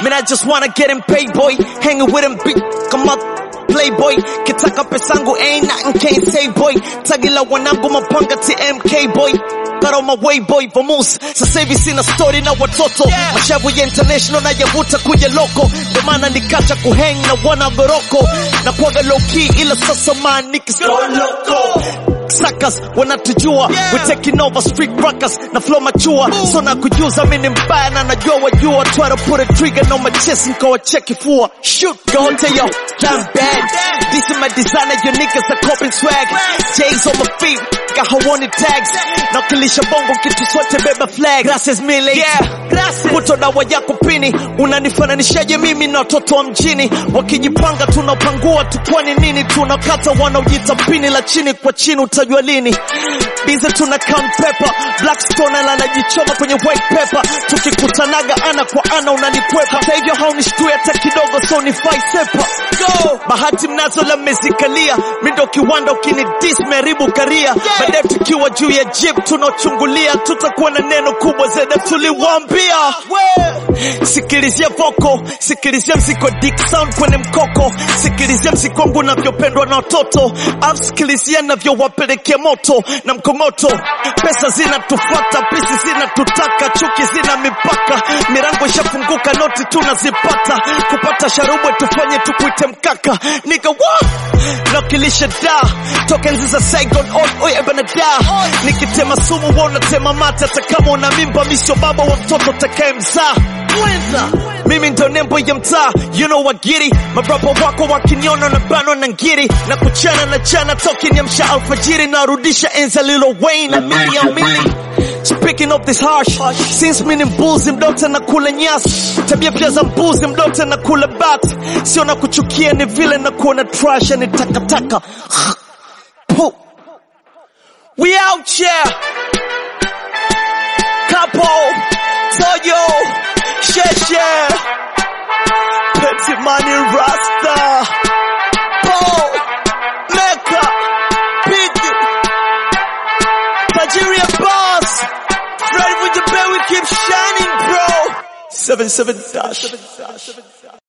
Man, I just wanna get him paid, boy. Hanging with him, big, come up, playboy. Kitaka pesangu ain't nothing, can't say, boy. Tagila wanangu mapanga TMK, boy. Got on my way, boy, vamos. Sasa hivi sina story na watoto. Mashavu ya international na yavuta kuja loko. Ndo maana nikacha kuhang na wana goroko. Na kuaga low key ila sasa man niggas go loco. Suckers wanatujua, we taking over street rockers na flow machua. So na kujuza mimi mbaya na najua wajua. Try to put a trigger on my chest and go check it for shoot. Go tell yo, damn bad. This is my designer, your niggas are coping swag. J's on my feet, got Hawani tags. Na kilisha bongo kitu sote beba flag. Gracias mille, yeah, gracias. Puto dawa yako pini, unanifananishaje mimi na watoto wa mjini. Wakijipanga tunapangua tukwani nini. Tunakata wanaojita pini la chini kwa chini utajua lini. Bize tuna count pepper, Blackstone anajichoma kwenye white pepper. Tukikutanaga ana kwa ana unanikwepa. Hata hivyo haunishtui hata kidogo so ni fight sepa. Go! Bahati mnazo la mezikalia, mindo kiwanda ukini dis meribu karia. Baadaye tukiwa juu ya jeep tunaochungulia, tutakuwa na neno kubwa zaidi tuliwaambia. Sikilizia voko, sikilizia mziko dick sound kwenye mkoko. Sikilizia mzikongu navyopendwa na watoto. Sikilizia navyowapelekea moto na mkongoto. Pesa zinatufuata, pisi zinatutaka, chuki zina mipaka. Mirango ishafunguka, noti tunazipata. Kupata sharubwe tufanye tukuite mkaka. Nigga what? Nakilisha da, toka enzi za Saigon, oi ebana da. Nikitema sumu wona tema mate, hata kama una mimba misio baba wa mtoto takaye mzaa. Mimi ndo nembo ya mtaa, you know I get it. Marapa wako wakiniona na bano na ngiri. Na kuchana na chana toki niamsha alfajiri. Narudisha enza Lil Wayne na Milli. Speaking of this harsh, since mini mbuzi mdote na kula nyasi. Tabia pia za mbuzi mdote na kula bat. Sio na kuchukia ni vile na kuona trash ni takataka. We out here. Capo, Toyo, Sheshe, Petit Money Rasta, Paul, Mecca, Piggy, Nigeria Boss, Fred with the bell, we keep shining, bro. 77 dash.